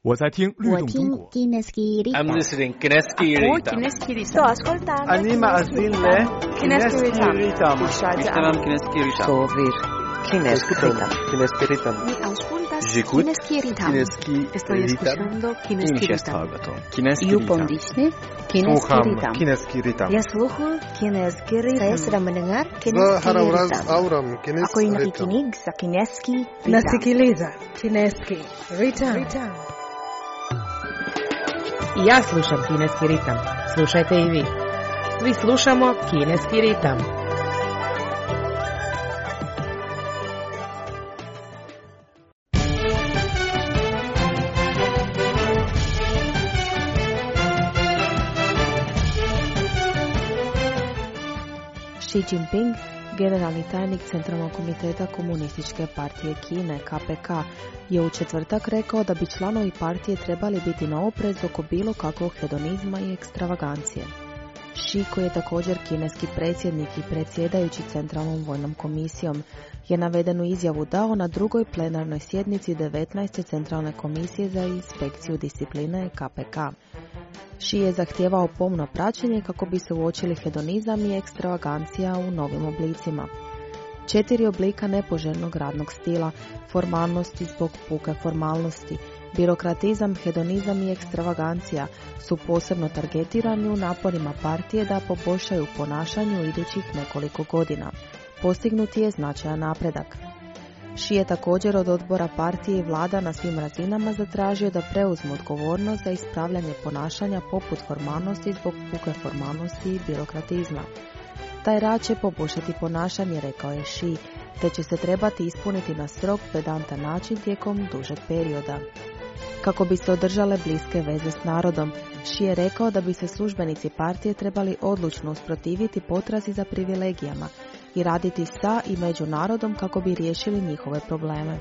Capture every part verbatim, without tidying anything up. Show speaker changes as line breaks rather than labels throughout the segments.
我在听律动中国。
I'm listening Kineski Ritam.
Sto ascoltando.
Anima azille
Kineski Ritam.
Ishtaram Kineski Ritam.
Sovir Kineski Ritam.
Kineski Ritam.
Mi auscultas
J'écoute
Kineski Ritam.
Kineski
Estoy escuchando Kineski Ritam.
Kineski
You
Ritam.
pomdični Kineski
Sluham
Ritam.
Kineski Ritam.
Ya sluhu Kineski Ritam.
Saya sedang mendengar
Za
Kineski
harawraz
Ritam.
auram
Ako
Kineski
yung
Ritam.
nakikinig sa Kineski Ritam.
Nasikiliza Kineski Ritam.
I ja slušam kineski ritam. Slušajte i vi. Svi slušamo kineski ritam.
Xi Jinping, generalni tajnik Centralnog komiteta Komunističke partije Kine, K P K, je u četvrtak rekao da bi članovi partije trebali biti na oprez oko bilo kakvog hedonizma i ekstravagancije. Xi, koji je također kineski predsjednik i predsjedajući Centralnom vojnom komisijom, je navedenu izjavu dao na drugoj plenarnoj sjednici devetnaeste Centralne komisije za inspekciju discipline K P K. Xi je zahtijevao pomno praćenje kako bi se uočili hedonizam i ekstravagancija u novim oblicima. Četiri oblika nepoželjnog radnog stila, formalnosti zbog puke formalnosti, birokratizam, hedonizam i ekstravagancija su posebno targetirani u naporima partije da poboljšaju ponašanje u idućih nekoliko godina. Postignuti je značajan napredak. Xi je također od odbora partije i vlada na svim razinama zatražio da preuzmu odgovornost za ispravljanje ponašanja poput formalnosti zbog puke formalnosti i birokratizma. Taj rad će poboljšati ponašanje, rekao je Xi, te će se trebati ispuniti na strog, pedantan način tijekom dužeg perioda. Kako bi se održale bliske veze s narodom, Xi je rekao da bi se službenici partije trebali odlučno usprotiviti potrazi za privilegijama i raditi sa i među narodom kako bi riješili njihove probleme.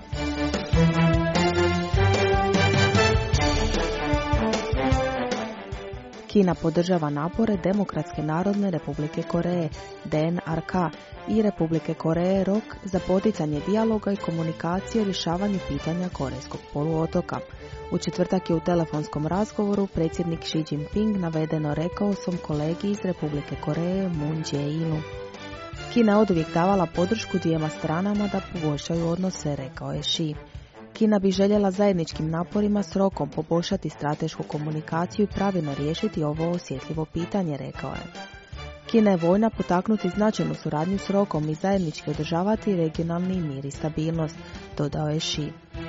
Kina podržava napore Demokratske narodne Republike Koreje, D N R K, i Republike Koreje, R O K, za poticanje dijaloga i komunikacije o rješavanju pitanja Korejskog poluotoka. U četvrtak je u telefonskom razgovoru predsjednik Xi Jinping navedeno rekao svom kolegi iz Republike Koreje, Moon Jae-inu. Kina je oduvijek davala podršku dvijema stranama da poboljšaju odnose, rekao je Xi. Kina bi željela zajedničkim naporima s rokom poboljšati stratešku komunikaciju i pravilno riješiti ovo osjetljivo pitanje, rekao je. Kina je voljna potaknuti značajnu suradnju s rokom i zajednički održavati regionalni mir i stabilnost, dodao je Xi.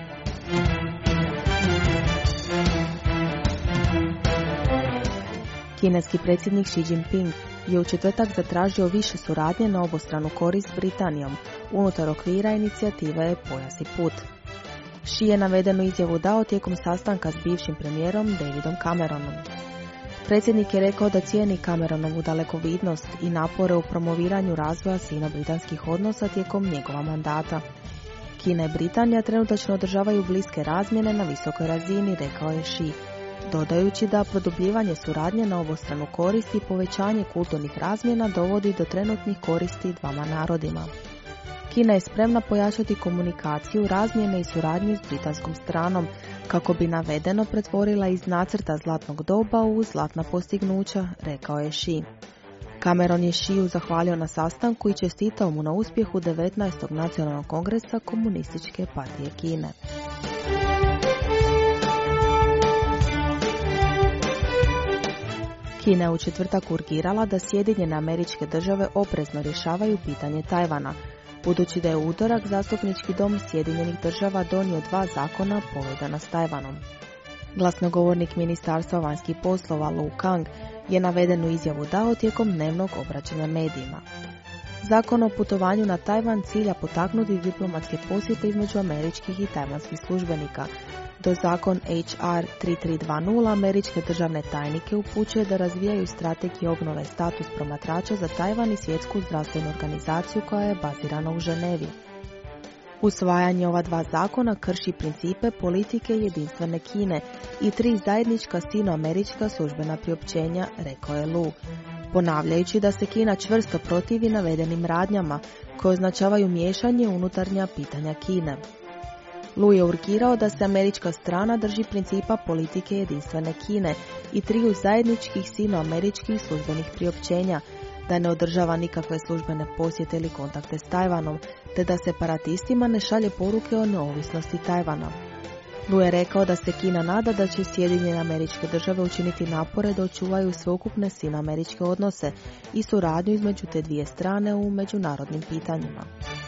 Kineski predsjednik Xi Jinping je u četvrtak zatražio više suradnje na obostranu korist s Britanijom unutar okvira inicijative Pojas i put. Xi je navedenu izjavu dao tijekom sastanka s bivšim premijerom Davidom Cameronom. Predsjednik je rekao da cijeni Cameronovu dalekovidnost i napore u promoviranju razvoja sino-britanskih odnosa tijekom njegova mandata. Kina i Britanija trenutačno održavaju bliske razmjene na visokoj razini, rekao je Xi, dodajući da produbljivanje suradnje na obostranu korist i povećanje kulturnih razmjena dovodi do trenutnih koristi dvama narodima. Kina je spremna pojačati komunikaciju, razmjene i suradnju s britanskom stranom, kako bi navedeno pretvorila iz nacrta zlatnog doba u zlatna postignuća, rekao je Xi. Cameron je Xiu zahvalio na sastanku i čestitao mu na uspjehu devetnaestog nacionalnog kongresa Komunističke partije Kine. Kina je u četvrtak urgirala da Sjedinjene Američke Države oprezno rješavaju pitanje Tajvana, budući da je u utorak zastupnički dom Sjedinjenih Država donio dva zakona povezana s Tajvanom. Glasnogovornik Ministarstva vanjskih poslova Lu Kang je navedenu izjavu dao tijekom dnevnog obraćanja medijima. Zakon o putovanju na Tajvan cilja potaknuti diplomatske posjete između američkih i tajvanskih službenika, do zakon H R tri tri dva nula američke državne tajnike upućuje da razvijaju strategiju obnove status promatrača za Tajvan i svjetsku zdravstvenu organizaciju koja je bazirana u Ženevi. Usvajanje ova dva zakona krši principe politike jedinstvene Kine i tri zajednička sino-američka službena priopćenja, rekao je Lu, ponavljajući da se Kina čvrsto protivi navedenim radnjama koje označavaju miješanje unutarnja pitanja Kine. Lu je urgirao da se američka strana drži principa politike jedinstvene Kine i triju zajedničkih sinoameričkih službenih priopćenja, da ne održava nikakve službene posjete ili kontakte s Tajvanom, te da separatistima ne šalje poruke o neovisnosti Tajvana. Lu je rekao da se Kina nada da će Sjedinjene Američke Države učiniti napore da očuvaju sveukupne sinoameričke odnose i suradnju između te dvije strane u međunarodnim pitanjima.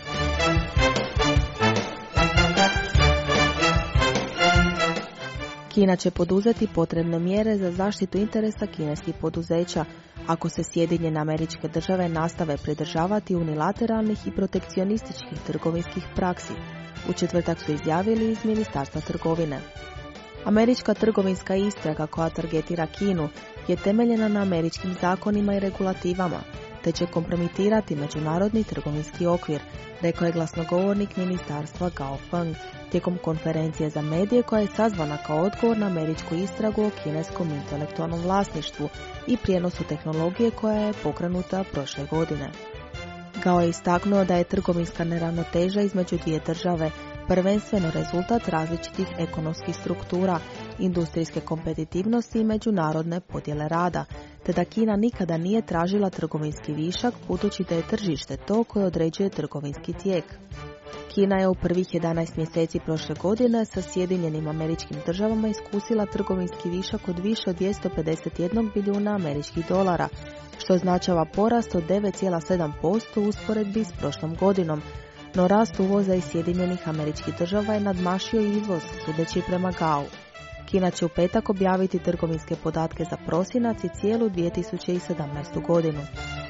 Kina će poduzeti potrebne mjere za zaštitu interesa kineskih poduzeća ako se Sjedinjene Američke Države nastave pridržavati unilateralnih i protekcionističkih trgovinskih praksi. U četvrtak su izjavili iz Ministarstva trgovine. Američka trgovinska istraga koja targetira Kinu je temeljena na američkim zakonima i regulativama, te će kompromitirati međunarodni trgovinski okvir, rekao je glasnogovornik ministarstva Gao Feng tijekom konferencije za medije koja je sazvana kao odgovor na američku istragu o kineskom intelektualnom vlasništvu i prijenosu tehnologije koja je pokrenuta prošle godine. Gao je istaknuo da je trgovinska neravnoteža između dvije države prvenstveno rezultat različitih ekonomskih struktura, industrijske kompetitivnosti i međunarodne podjele rada, te da Kina nikada nije tražila trgovinski višak budući da je tržište to koje određuje trgovinski tijek. Kina je u prvih jedanaest mjeseci prošle godine sa Sjedinjenim Američkim Državama iskusila trgovinski višak od više od dvjesto pedeset jedan bilijuna američkih dolara, što označava porast od devet zarez sedam posto u usporedbi s prošlom godinom, no rast uvoza iz Sjedinjenih Američkih Država je nadmašio izvoz, sudeći prema Gao. Kina će u petak objaviti trgovinske podatke za prosinac i cijelu dvije tisuće sedamnaestu godinu.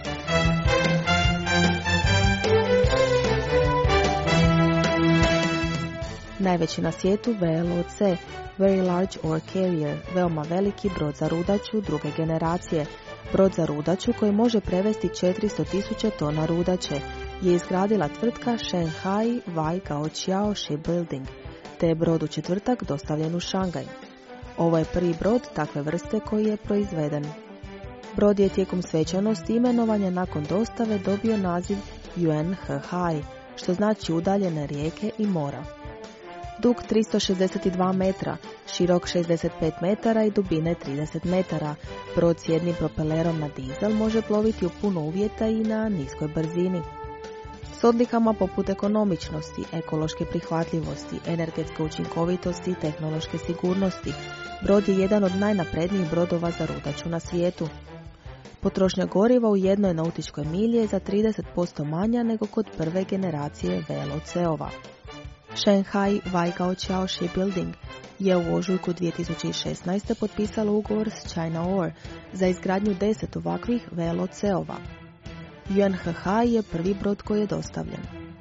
Najveći na svijetu V L O C, Very Large Ore Carrier, veoma veliki brod za rudaču druge generacije. Brod za rudaču koji može prevesti četiristo tisuća tona rudače je izgradila tvrtka Shanghai Waigaoqiao Shipbuilding, te je brod u četvrtak dostavljen u Šangaj. Ovo je prvi brod takve vrste koji je proizveden. Brod je tijekom svečanosti imenovanja nakon dostave dobio naziv Yuan He Hai, što znači udaljene rijeke i mora. Dug tristo šezdeset dva metra, širok šezdeset pet metara i dubine trideset metara, brod s jednim propelerom na dizel može ploviti u puno uvjeta i na niskoj brzini. S odlikama poput ekonomičnosti, ekološke prihvatljivosti, energetske učinkovitosti i tehnološke sigurnosti, brod je jedan od najnaprednijih brodova za rudaču na svijetu. Potrošnja goriva u jednoj nautičkoj milji je za trideset posto manja nego kod prve generacije V L O C-ova. Shanghai Waigaoqiao Shipbuilding je u ožujku dvije tisuće šesnaeste. potpisalo ugovor s China Ore za izgradnju deset ovakvih V L O C-ova. Yuan He Hai je prvi brod koji je dostavljen.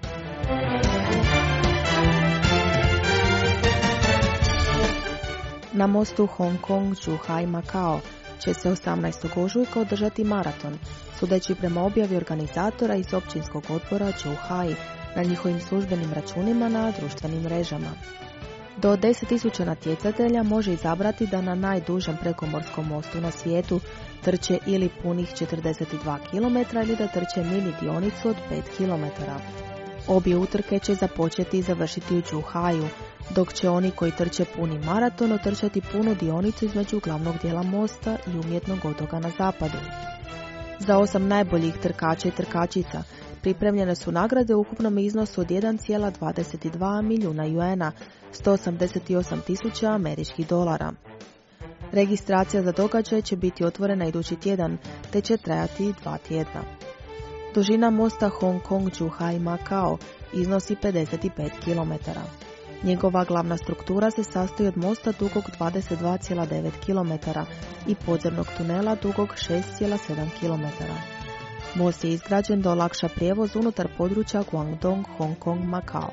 Na mostu Hong Kong-Zhuhai-Macao će se osamnaestog ožujka održati maraton, sudeći prema objavi organizatora iz općinskog odbora Zhuhai na njihovim službenim računima na društvenim mrežama. Do deset tisuća natjecatelja može izabrati da na najdužem prekomorskom mostu na svijetu trče ili punih četrdeset dva kilometra ili da trče mini dionicu od pet kilometara. Obje utrke će započeti i završiti u Zhuhaiu, dok će oni koji trče puni maraton otrčati punu dionicu između glavnog dijela mosta i umjetnog otoka na zapadu. Za osam najboljih trkača i trkačica pripremljene su nagrade u ukupnom iznosu od jedan zarez dvadeset dva milijuna juana, sto osamdeset osam tisuća američkih dolara. Registracija za događaj će biti otvorena idući tjedan, te će trajati dva tjedna. Dužina mosta Hong Kong-Zhuhai-Macao iznosi pedeset pet kilometara. Njegova glavna struktura se sastoji od mosta dugog dvadeset dva zarez devet kilometara i podzemnog tunela dugog šest zarez sedam kilometara. Most je izgrađen da olakša prijevoz unutar područja Guangdong, Hong Kong, Macao.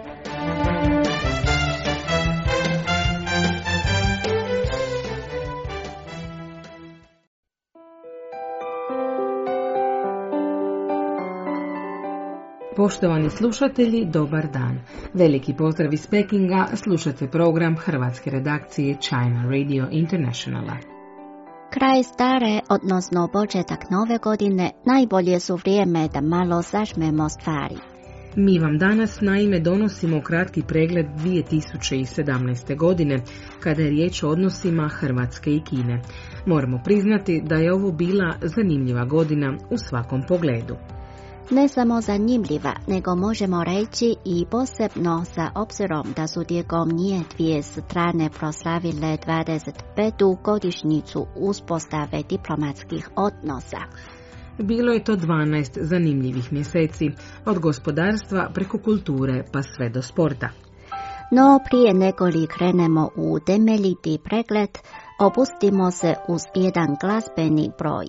Poštovani slušatelji, dobar dan. Veliki pozdrav iz Pekinga, slušate program hrvatske redakcije China Radio Internationala.
Kraj stare, odnosno početak nove godine, najbolje su vrijeme da malo sažmemo stvari.
Mi vam danas naime donosimo kratki pregled dvije tisuće sedamnaeste. godine, kada je riječ o odnosima Hrvatske i Kine. Moramo priznati da je ovo bila zanimljiva godina u svakom pogledu.
Ne samo zanimljiva, nego možemo reći i posebno sa obzirom da su tijekom nje dvije strane proslavile dvadeset petu godišnjicu uspostave diplomatskih odnosa.
Bilo je to dvanaest zanimljivih mjeseci, od gospodarstva preko kulture pa sve do sporta.
No prije nego li krenemo u temeljiti pregled, opustimo se uz jedan glazbeni broj.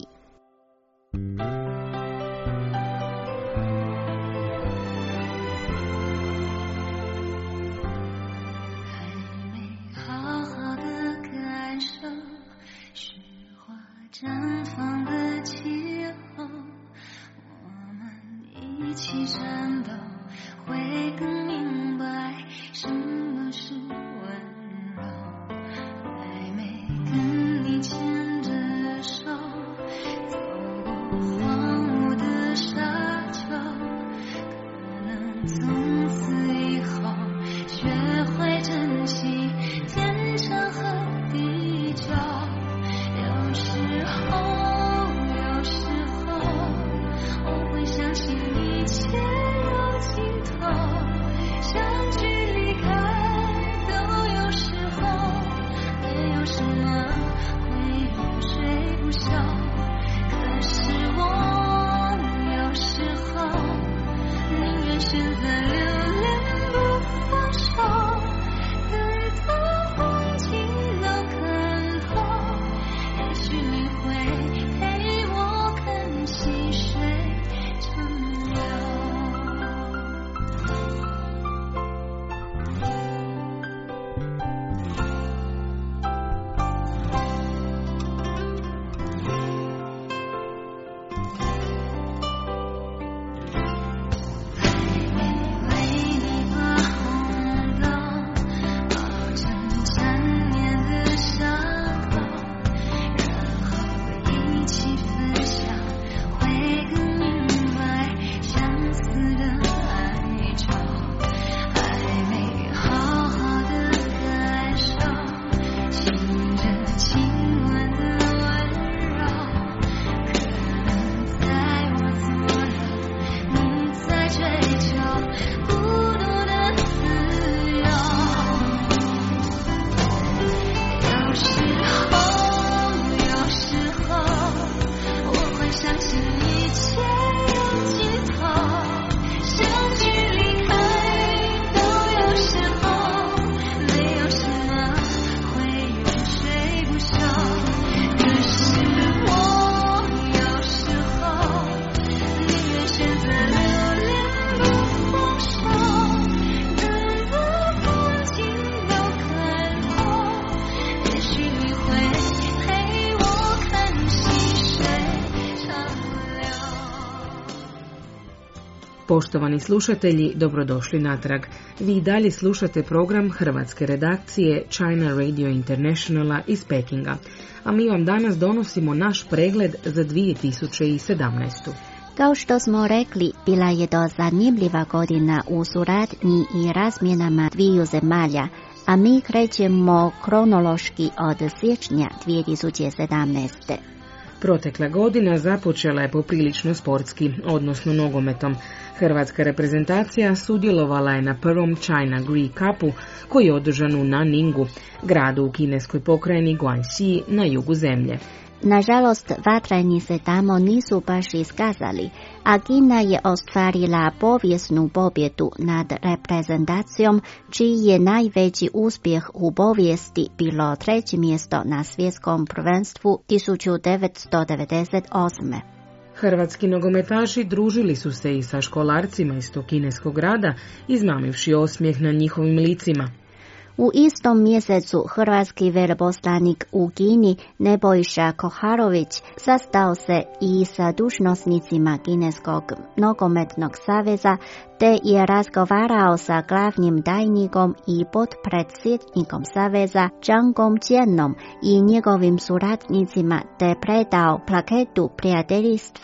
Poštovani slušatelji, dobrodošli natrag. Vi i dalje slušate program hrvatske redakcije China Radio Internationala iz Pekinga, a mi vam danas donosimo naš pregled za dvije tisuće sedamnaestu.
Kao što smo rekli, bila je to zanimljiva godina u suradnji i razmjenama dviju zemalja, a mi krećemo kronološki od siječnja dvije tisuće sedamnaeste.
Protekla godina započela je poprilično sportski, odnosno nogometom. Hrvatska reprezentacija sudjelovala je na prvom China Gree Cupu, koji je održan u Nanningu, gradu u kineskoj pokrajini Guangxi na jugu zemlje.
Nažalost, vatreni se tamo nisu baš iskazali, a Kina je ostvarila povijesnu pobjedu nad reprezentacijom, čiji je najveći uspjeh u povijesti bilo treće mjesto na svjetskom prvenstvu tisuću devetsto devedeset osme.
Hrvatski nogometaši družili su se i sa školarcima iz tog kineskog grada, izmamivši osmijeh na njihovim licima.
U istom mjesecu hrvatski veleposlanik u Kini Nebojša Koharović sastao se i sa dužnosnicima Kineskog nogometnog saveza te je razgovarao sa glavnim tajnikom i potpredsjednikom saveza Zhangom Jianom i njegovim suradnicima te predao plaketu prijateljstva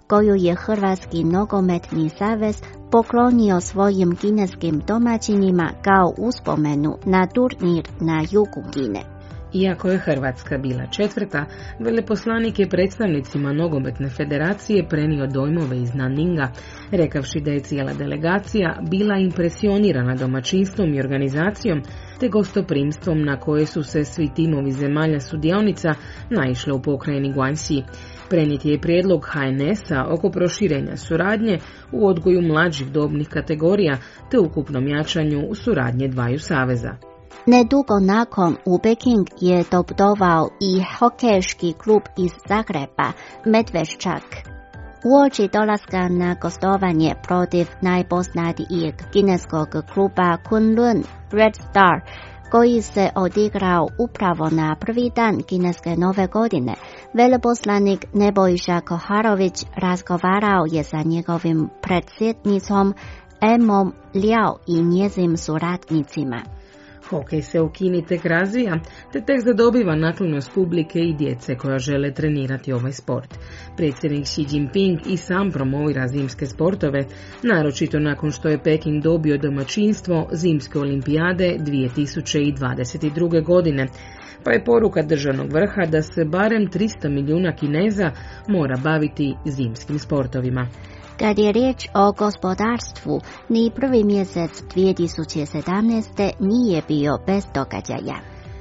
koju je Hrvatski nogometni savez poklonio svojim kineskim domaćinima kao uspomenu na turnir na jugu Kine.
Iako je Hrvatska bila četvrta, veleposlanik je predstavnicima Nogometne federacije prenio dojmove iz Nanninga, rekavši da je cijela delegacija bila impresionirana domaćinstvom i organizacijom te gostoprimstvom na koje su se svi timovi zemalja sudionica naišle u pokrajini Guangxi. Prenijet je prijedlog H N S-a oko proširenja suradnje u odgoju mlađih dobnih kategorija te ukupnom jačanju suradnje dvaju saveza.
Nedugo nakon u Peking je doputovao i hokejski klub iz Zagreba, Medveščak. Uoči dolaska na gostovanje protiv najpoznatijeg kineskog kluba Kunlun Red Star, koji se odigrao upravo na prvi dan kineske nove godine, veleposlanik Nebojša Koharović razgovarao je sa njegovim predsjednicom Emom Liao i njezim suradnicima.
Hokej se u Kini tek razvija, te tek zadobiva naklonost publike i djece koja žele trenirati ovaj sport. Predsjednik Xi Jinping i sam promovira zimske sportove, naročito nakon što je Peking dobio domaćinstvo Zimske olimpijade dvije tisuće dvadeset druge. godine, pa je poruka državnog vrha da se barem tristo milijuna Kineza mora baviti zimskim sportovima.
Kad je riječ o gospodarstvu, ni prvi mjesec dvije tisuće sedamnaeste. nije bio bez događaja.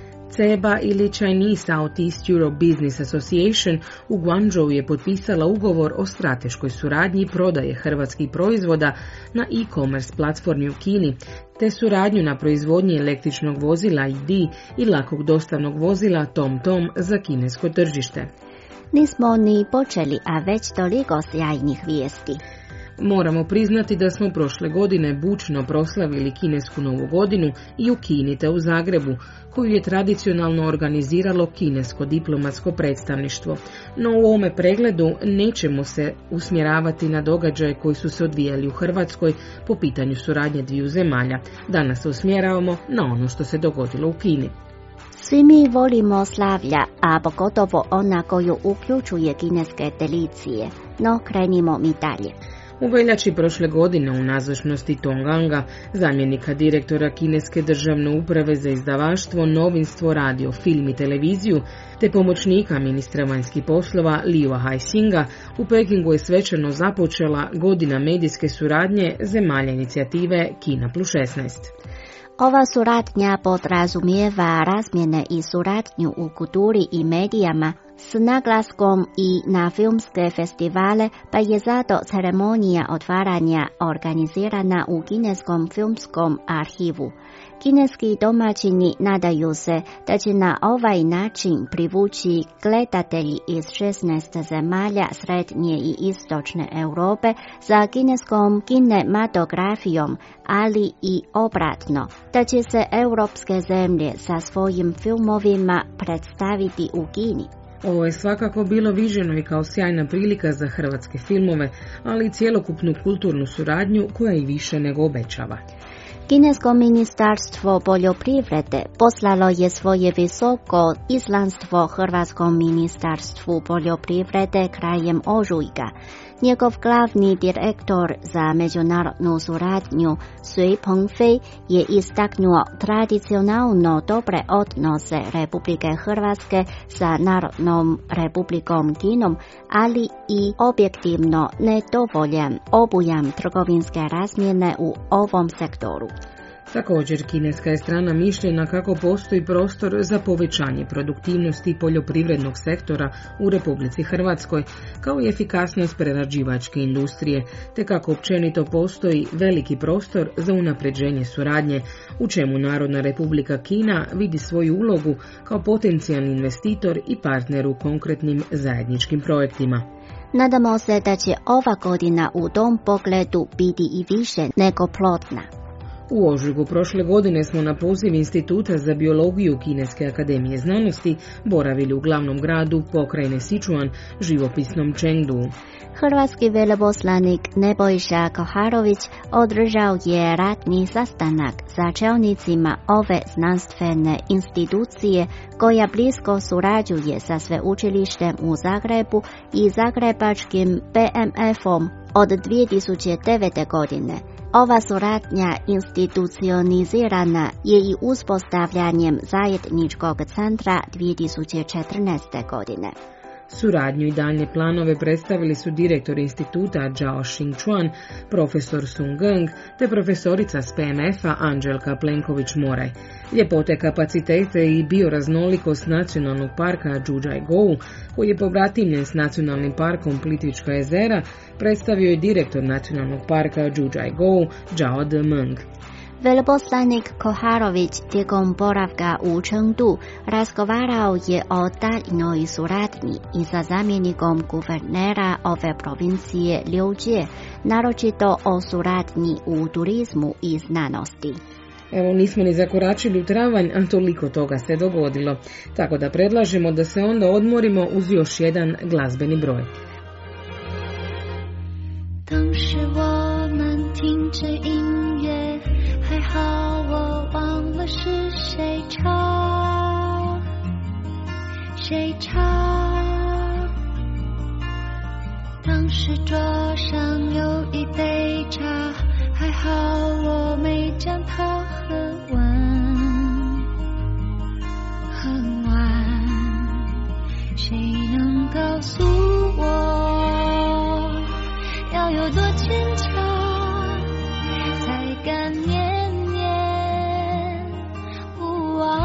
C E B A ili Chinese Southeast Europe Business Association u Guangzhou je potpisala ugovor o strateškoj suradnji prodaje hrvatskih proizvoda na e-commerce platformi u Kini, te suradnju na proizvodnji električnog vozila I D i lakog dostavnog vozila TomTom za kinesko tržište.
Nismo ni počeli, a već toliko sjajnih vijesti.
Moramo priznati da smo prošle godine bučno proslavili kinesku novu godinu i u Kini te u Zagrebu, koju je tradicionalno organiziralo kinesko diplomatsko predstavništvo. No u ovome pregledu nećemo se usmjeravati na događaje koji su se odvijali u Hrvatskoj po pitanju suradnje dviju zemalja. Danas se usmjeravamo na ono što se dogodilo u Kini.
Svi mi volimo slavlja, a pogotovo ona koju uključuje kineske delicije, no krenimo mi dalje.
U veljači prošle godine u nazočnosti Tonganga, zamjenika direktora kineske državne uprave za izdavaštvo, novinstvo, radio, film i televiziju, te pomoćnika ministra vanjskih poslova Liua Haixinga, u Pekingu je svečano započela godina medijske suradnje zemalja inicijative Kina plus šesnaest.
Ova suradnja podrazumijeva razmjene i suradnju u kulturi i medijama s naglaskom i na filmske festivale, pa je zato ceremonija otvaranja organizirana u kineskom filmskom arhivu. Kineski domaćini nadaju se da će na ovaj način privući gledatelji iz šesnaest zemalja srednje i istočne Europe za kineskom kinematografijom, ali i obratno, da će se europske zemlje sa svojim filmovima predstaviti u Kini.
Ovo je svakako bilo viđeno i kao sjajna prilika za hrvatske filmove, ali i cjelokupnu kulturnu suradnju koja i više nego obećava.
Kinesko ministarstvo poljoprivrede poslalo je svoje visoko izaslanstvo Hrvatskom ministarstvu poljoprivrede krajem ožujka. Njegov glavni direktor za međunarodnu suradnju Sui Pengfei je istaknuo tradicionalno dobre odnose Republike Hrvatske sa Narodnom Republikom Kinom, ali i objektivno nedovoljan obujam trgovinske razmjene u ovom sektoru.
Također, kineska je strana mišljenja kako postoji prostor za povećanje produktivnosti poljoprivrednog sektora u Republici Hrvatskoj, kao i efikasnost prerađivačke industrije, te kako općenito postoji veliki prostor za unapređenje suradnje, u čemu Narodna Republika Kina vidi svoju ulogu kao potencijalni investitor i partner u konkretnim zajedničkim projektima.
Nadamo se da će ova godina u tom pogledu biti i više nego plodna.
U ožujku prošle godine smo na poziv Instituta za biologiju Kineske akademije znanosti boravili u glavnom gradu pokrajine Sichuan, živopisnom Chengdu.
Hrvatski veleposlanik Nebojša Koharović održao je radni sastanak sa čelnicima ove znanstvene institucije koja blisko surađuje sa sveučilištem u Zagrebu i zagrebačkim P M F-om od dvije tisuće devete. godine. Ova suradnja institucionizirana je i uspostavljanjem zajedničkog centra dvije tisuće četrnaeste. godine.
Suradnju i daljnje planove predstavili su direktor instituta Zhao Xingchuan, profesor Sung Geng te profesorica s P M F-a Anđelka Plenković-Moraj. Ljepote, kapacitete i bioraznolikost nacionalnog parka Zhujiagou, koji je pobratimljen s nacionalnim parkom Plitvička jezera, predstavio je direktor nacionalnog parka Zhujiagou Zhao Demeng.
Veleposlanik Koharović tijekom boravka u Chengdu razgovarao je o daljnjoj suradnji i sa zamjenikom guvernera ove provincije Liu Jie, naročito o suradnji u turizmu i znanosti.
Evo, nismo ni zakoračili u travanj, a toliko toga se dogodilo, tako da predlažemo da se onda odmorimo uz još jedan glazbeni broj.
当时我们听着音乐，还好我忘了是谁唱，谁唱。当时桌上有一杯茶，还好我没将它喝完，喝完。谁能告诉我，要有多坚强，才敢念念不忘？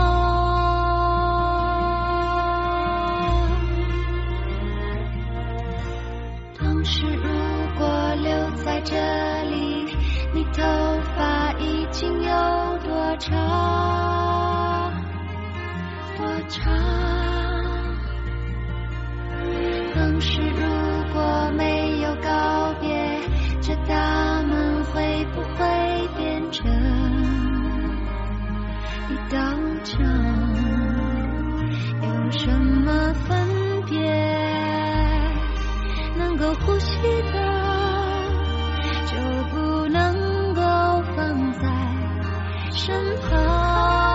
当时如果留在这里，你头发已经有多长，多长？当时如果没有告别，这大门会不会变成一道墙？有什么分别能够呼吸的，就不能够放在身旁？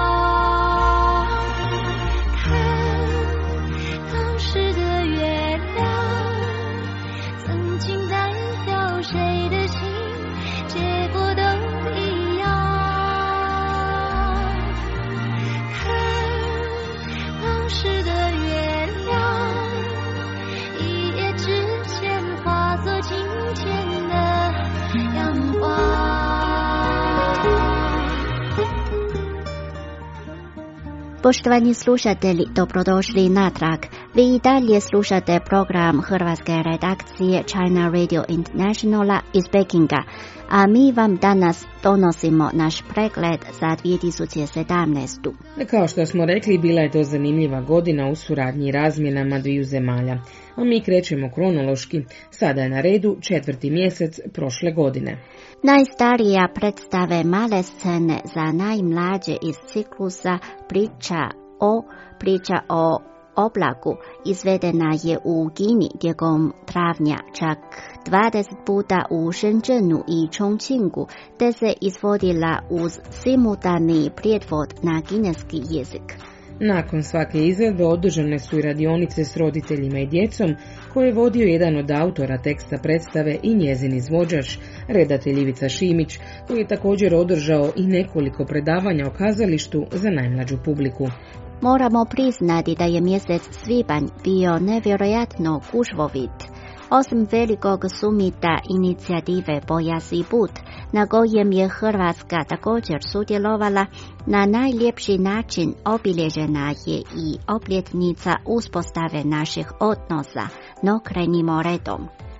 Poštovani slušatelji, dobrodošli natrag. Vi i dalje slušate program hrvatske redakcije China Radio Internationala iz Pekinga, a mi vam danas donosimo naš pregled za dvije tisuće sedamnaeste.
Kao što smo rekli, bila je to zanimljiva godina u suradnji i razmjenama dviju zemalja. A mi krećemo kronološki. Sada je na redu četvrti mjesec prošle godine.
Najstarija predstave male scene za najmlađe iz ciklusa Priča o priča o oblaku izvedena je u Kini tijekom travnja, čak dvadeset puta u Shenzhenu i Chongqingu, te se izvodila uz simultani prijevod na kineski jezik.
Nakon svake izvedbe održane su i radionice s roditeljima i djecom koje je vodio jedan od autora teksta predstave i njezin izvođač, redatelj Ivica Šimić, koji je također održao i nekoliko predavanja o kazalištu za najmlađu publiku.
Moramo priznati da je mjesec svibanj bio nevjerojatno gužvovit. Osim velikog sumita inicijative Pojas i put, na kojem je Hrvatska također sudjelovala, na najljepši način obilježena je i obljetnica uspostave naših odnosa, no krenimo redom.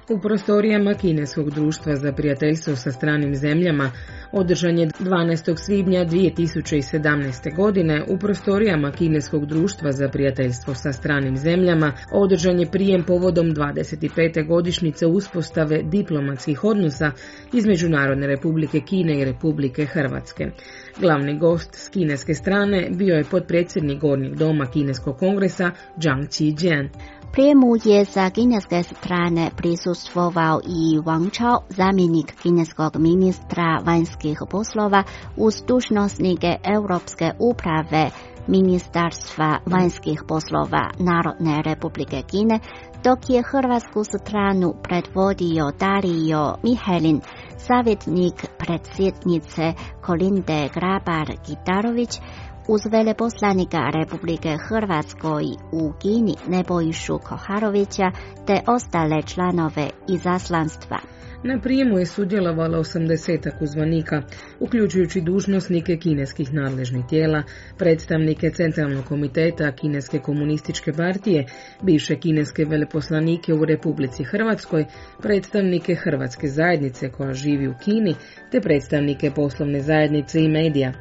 U prostorijama Kineskog društva za prijateljstvo sa stranim zemljama održan je dvanaestog svibnja dvije tisuće sedamnaeste. godine u prostorijama Kineskog društva za prijateljstvo sa stranim zemljama održan je prijem povodom dvadeset pete godišnjice uspostave diplomatskih odnosa između Narodne Republike Kine i Republike Hrvatske. Glavni gost s kineske strane bio je potpredsjednik Gornjeg doma Kineskog kongresa Zhang Qijian.
Prijemu je sa kineske strane prisustvovao i Wang Chao, zamjenik kineskog ministra vanjskih poslova, uz dužnosnike Europske uprave Ministarstva vanjskih poslova Narodne Republike Kine, dok je hrvatsku stranu predvodio Dario Mihelin, savjetnik predsjednice Kolinde Grabar-Kitarović, uz veleposlanika Republike Hrvatskoj u Kini Nebojšu Koharovića te ostale članove izaslanstva.
Na prijemu je sudjelovalo osamdesetak uzvanika, uključujući dužnosnike kineskih nadležnih tijela, predstavnike Centralnog komiteta Kineske komunističke partije, bivše kineske veleposlanike u Republici Hrvatskoj, predstavnike Hrvatske zajednice koja živi u Kini, te predstavnike poslovne zajednice i medija.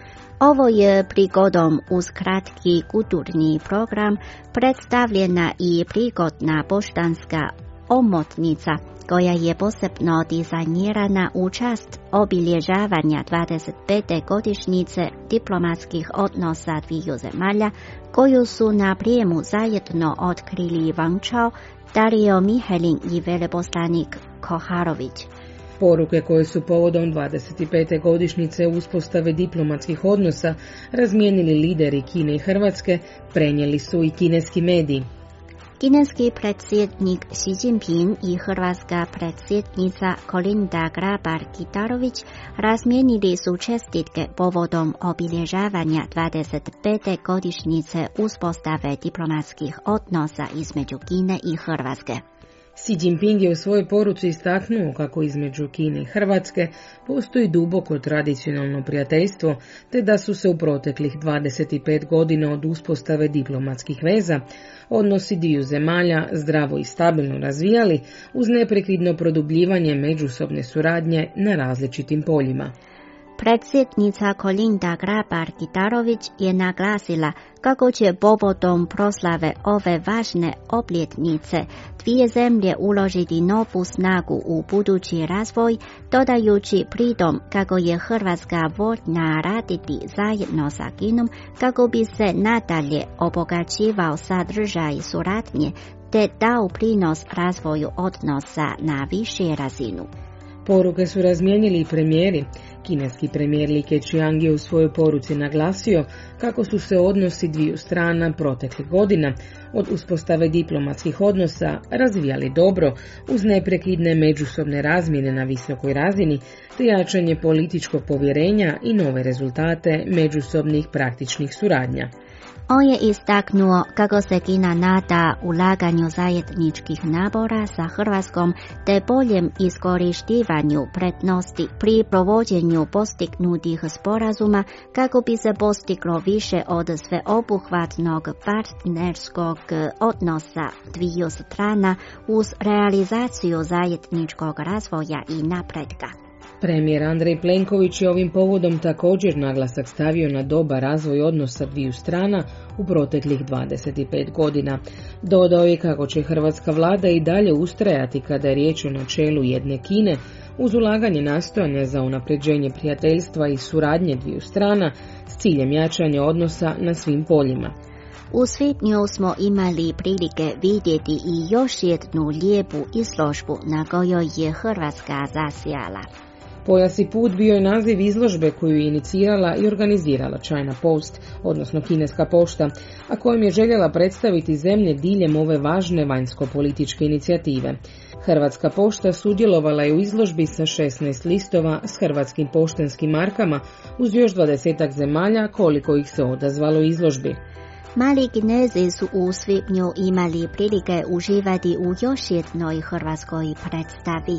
Ovo je prigodom uz kratki kulturni program predstavljena i prigodna poštanska omotnica koja je posebno dizajnirana u čast obilježavanja dvadeset pete godišnjice diplomatskih odnosa dviju zemalja, koju su na prijemu zajedno otkrili Wang Chao, Dario Mihelin i veleposlanik Koharović.
Poruke koje su povodom dvadeset pete godišnjice uspostave diplomatskih odnosa razmijenili lideri Kine i Hrvatske prenijeli su i kineski mediji.
Kineski predsjednik Xi Jinping i hrvatska predsjednica Kolinda Grabar-Kitarović razmijenili su čestitke povodom obilježavanja dvadeset pete godišnjice uspostave diplomatskih odnosa između Kine i Hrvatske.
Xi Jinping je u svojoj poruci istaknuo kako između Kine i Hrvatske postoji duboko tradicionalno prijateljstvo, te da su se u proteklih dvadeset pet godina od uspostave diplomatskih veza odnosi dviju zemalja zdravo i stabilno razvijali uz neprekidno produbljivanje međusobne suradnje na različitim poljima.
Predsjednica Kolinda Grabar-Kitarović je naglasila kako će povodom proslave ove važne obljetnice dvije zemlje uložiti novu snagu u budući razvoj, dodajući pritom kako je Hrvatska voljna raditi zajedno sa Kinom kako bi se nadalje obogaćivao sadržaj suradnje te dao prinos razvoju odnosa na više razinu.
Poruke su razmijenili i premijeri. Kineski premijer Li Keqiang je u svojoj poruci naglasio kako su se odnosi dviju strana proteklih godina od uspostave diplomatskih odnosa razvijali dobro uz neprekidne međusobne razmjene na visokoj razini te jačanje političkog povjerenja i nove rezultate međusobnih praktičnih suradnja.
On je istaknuo kako se Kina nada ulaganju zajedničkih napora sa Hrvatskom te boljem iskorištivanju prednosti pri provođenju postignutih sporazuma kako bi se postiglo više od sveobuhvatnog partnerskog odnosa dviju strana uz realizaciju zajedničkog razvoja i napretka.
Premijer Andrej Plenković je ovim povodom također naglasak stavio na dobar razvoj odnosa dviju strana u proteklih dvadeset pet godina. Dodao je kako će hrvatska vlada i dalje ustrajati kada je riječ o načelu jedne Kine uz ulaganje nastojanja za unapređenje prijateljstva i suradnje dviju strana s ciljem jačanja odnosa na svim poljima.
U svibnju smo imali prilike vidjeti i još jednu lijepu izložbu na kojoj je Hrvatska zasijala.
Pojas i put bio je naziv izložbe koju je inicirala i organizirala China Post, odnosno kineska pošta, a kojom je željela predstaviti zemlje diljem ove važne vanjsko-političke inicijative. Hrvatska pošta sudjelovala je u izložbi sa šesnaest listova s hrvatskim poštanskim markama uz još dvadesetak zemalja koliko ih se odazvalo izložbi.
Mali Kinezi su u svibnju imali prilike uživati u još jednoj hrvatskoj predstavi.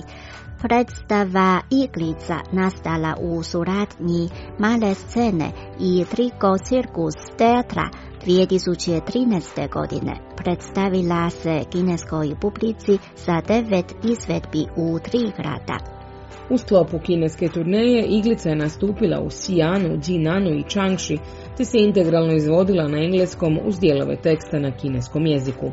Predstava Iglica nastala u suradnji Male scene i Triko cirkus teatra dvije tisuće trinaeste. godine predstavila se kineskoj publici sa devet izvedbi u tri grada.
U sklopu kineske turneje iglica je nastupila u Xi'anu, Jinanu i Changshi, te se integralno izvodila na engleskom uz dijelove teksta na kineskom jeziku.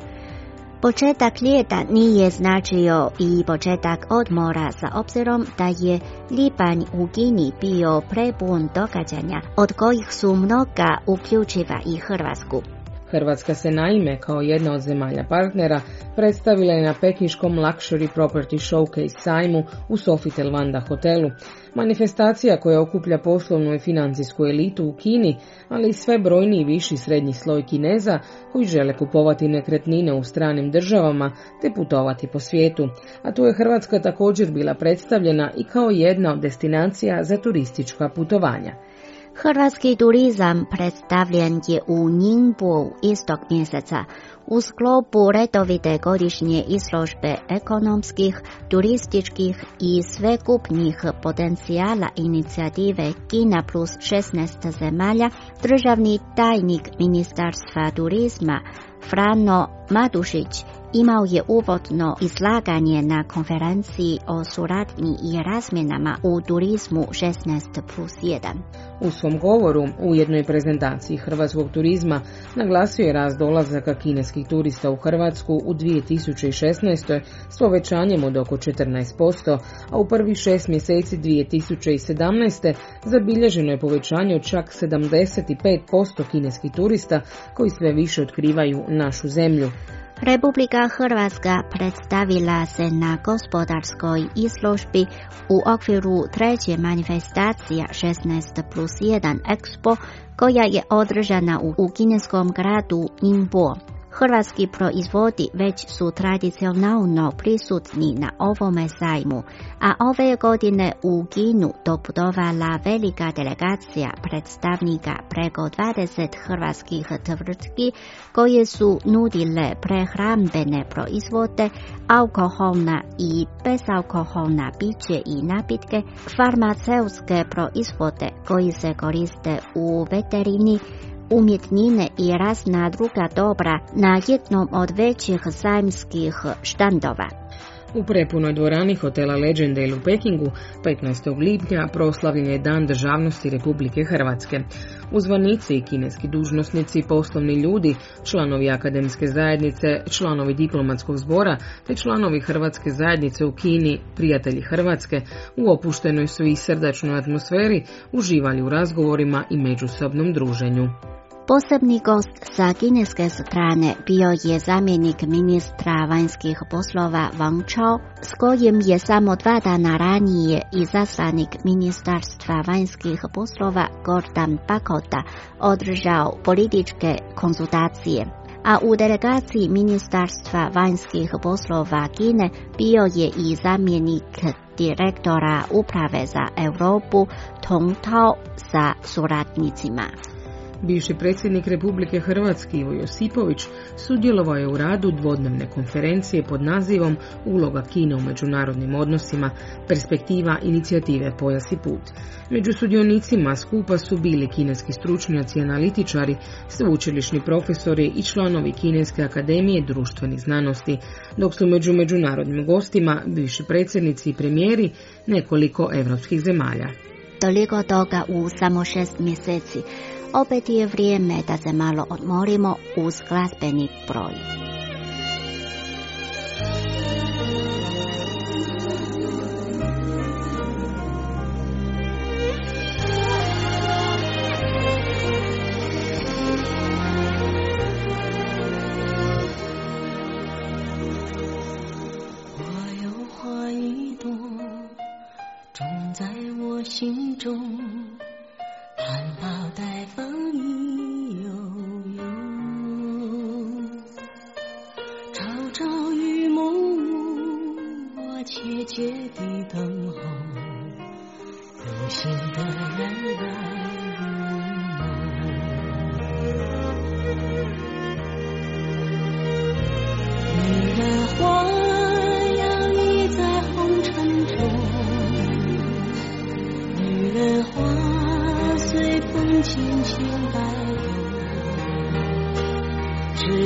Početak ljeta nije značio i početak odmora sa obzirom da je lipanj u Kini bio prepun događanja, od kojih su mnoga uključiva i Hrvatsku.
Hrvatska se naime kao jedna od zemalja partnera predstavila je na pekinškom Luxury Property Showcase sajmu u Sofitel Wanda hotelu. Manifestacija koja okuplja poslovnu i financijsku elitu u Kini, ali i sve brojni i viši srednji sloj Kineza koji žele kupovati nekretnine u stranim državama te putovati po svijetu. A tu je Hrvatska također bila predstavljena i kao jedna od destinacija za turistička putovanja.
Hrvatski turizam predstavljen je u Ningbu istog mjeseca u sklopu redovite godišnje izložbe ekonomskih, turističkih i svekupnih potencijala inicijative Kina plus šesnaest zemalja. Državni tajnik Ministarstva turizma Frano Matušić imao je uvodno izlaganje na konferenciji o suradnji i razmjenama u turizmu šesnaest plus jedan.
U svom govoru u jednoj prezentaciji hrvatskog turizma naglasio je rast dolazaka kineskih turista u Hrvatsku u dvije tisuće šesnaestoj s povećanjem od oko četrnaest posto, a u prvih šest mjeseci dvije tisuće sedamnaeste zabilježeno je povećanje od čak sedamdeset pet posto kineskih turista koji sve više otkrivaju našu zemlju.
Republika Hrvatska predstavila se na gospodarskoj izložbi u okviru treće manifestacija šesnaest plus jedan Expo koja je održana u kineskom gradu Ningbo. Hrvatski proizvodi već su tradicionalno prisutni na ovome sajmu, a ove godine u Kinu doputovala velika delegacija predstavnika preko dvadeset hrvatskih tvrtki koje su nudile prehrambene proizvode, alkoholna i bezalkoholna piće i napitke, farmaceutske proizvode koji se koriste u veterini, umjetnine i razna druga dobra na jednom od većih sajmskih štandova.
U prepunoj dvorani hotela Legendale u Pekingu petnaestog lipnja proslavljen je Dan državnosti Republike Hrvatske. Uzvanici i kineski dužnosnici, poslovni ljudi, članovi akademske zajednice, članovi diplomatskog zbora te članovi Hrvatske zajednice u Kini, prijatelji Hrvatske, u opuštenoj su i srdačnoj atmosferi uživali u razgovorima i međusobnom druženju.
Posebni gost sa kineske strane bio je zamjenik ministra vanjskih poslova Wang Chao, s kojim je samo dva dana ranije izaslanik Ministarstva vanjskih poslova Gordan Bakota održao političke konzultacije. A u delegaciji Ministarstva vanjskih poslova Kine bio je i zamjenik direktora Uprave za Europu Tong Tao sa suradnicima.
Bivši predsjednik Republike Hrvatske Ivo Josipović sudjelovao je u radu dvodnevne konferencije pod nazivom Uloga Kine u međunarodnim odnosima, perspektiva inicijative Pojas i put. Među sudionicima skupa su bili kineski stručnjaci i analitičari, sveučilišni profesori i članovi Kineske akademije društvenih znanosti, dok su među međunarodnim gostima bivši predsjednici i premijeri nekoliko evropskih zemalja.
Toliko toga u samo šest mjeseci. Opet je vrijeme da se malo odmorimo uz glazbeni broj.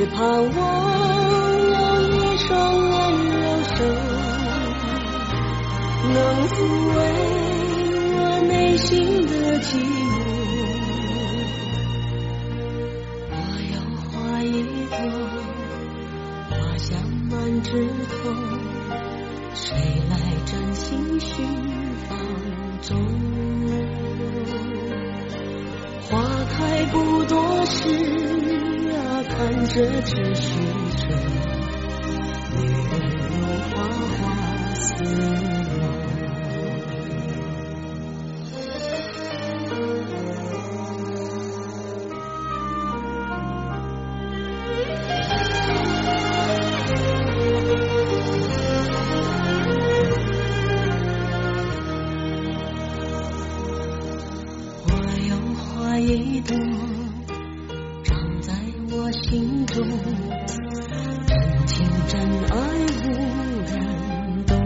只盼望有一双温柔手，能抚慰我内心的寂寞。我有花一朵，花香满枝头，谁来真心寻芳踪？花开不多时啊，看着只虚着，女人如花花似梦。一朵长在我心中，真情真爱无人懂。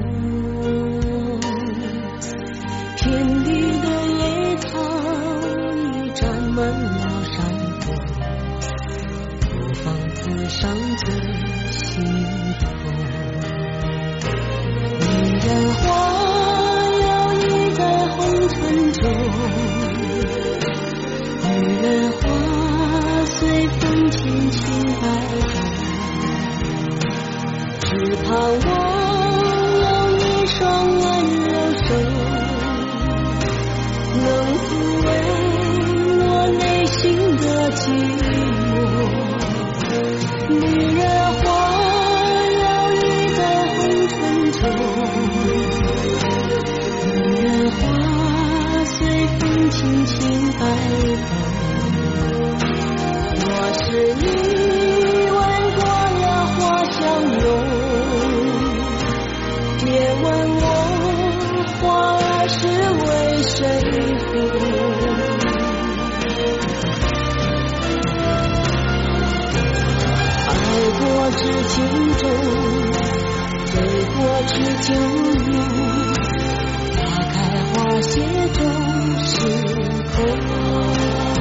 遍地的野草已占满了山坡，不妨刺伤最心痛。女人花摇曳在红尘中，女人花随风轻轻摆动，只盼望有一双温柔手，能抚慰我内心的寂寞。女人花摇曳在红尘中，女人花随风轻轻摆动。是你闻过了花香浓，别问我花儿是为谁红。爱过知情重，醉过知酒浓，花开花谢终是空。